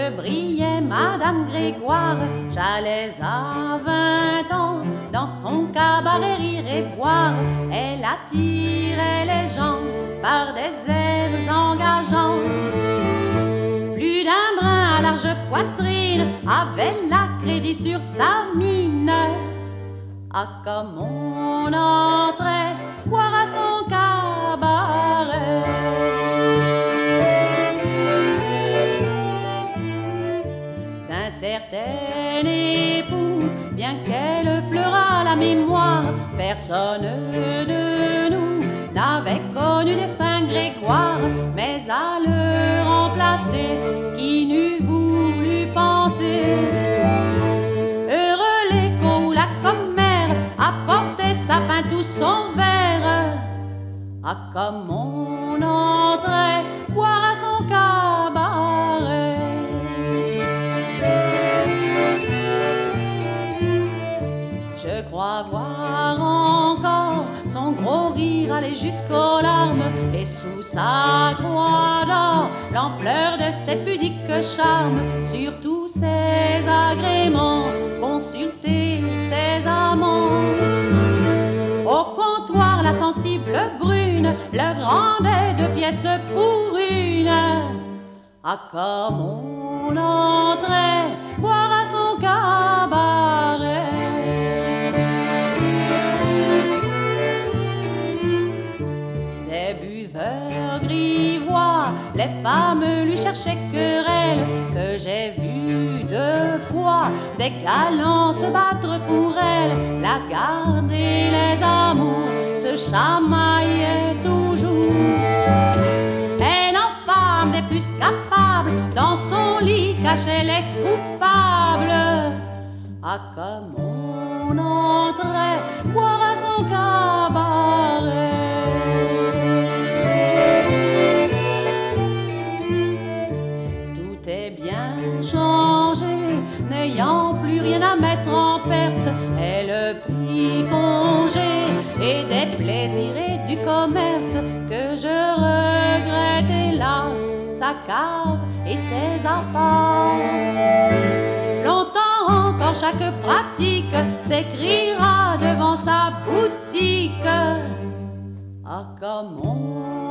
que brillait Madame Grégoire. J'allais à 20 ans dans son cabaret rire et boire. Elle attirait les gens par des airs engageants. Plus d'un brin à large poitrine avait la crédit sur sa mine. Ah, comme on entrait boire à son cabaret. D'un certain époux, bien qu'elle pleurât la mémoire, personne de nous n'avait connu des fins Grégoire. Mais à le remplacer, qui n'eût voulu penser? Heureux l'écho où la commère apportait sa pinte ou son verre. Ah, comme on entrait boire à son cabaret. Je crois voir encore son gros rire aller jusqu'aux larmes, et sous sa croix d'or l'ampleur de ses pudiques charmes. Sur tous ses agréments, consulter ses amants. Au comptoir, la sensible brune leur rendait 2 pièces pour une. Ah, comme on entrait boire à son cabaret. Des buveurs grivois, les femmes lui cherchaient querelle, que j'ai vu 2 fois des galants se battre pour elle. La garde et les amours se chamaillaient toujours. Elle, en femme des plus capables, dans son lit cachait les coupables. Ah, comme on entrait boire à son cabaret. Tout est bien changé, n'ayant plus rien à mettre en perce. Elle prit congé et des plaisirs et du commerce, que je regrette hélas, sa cave et ses apparts. Longtemps encore chaque pratique s'écrira devant sa boutique. Ah, comme on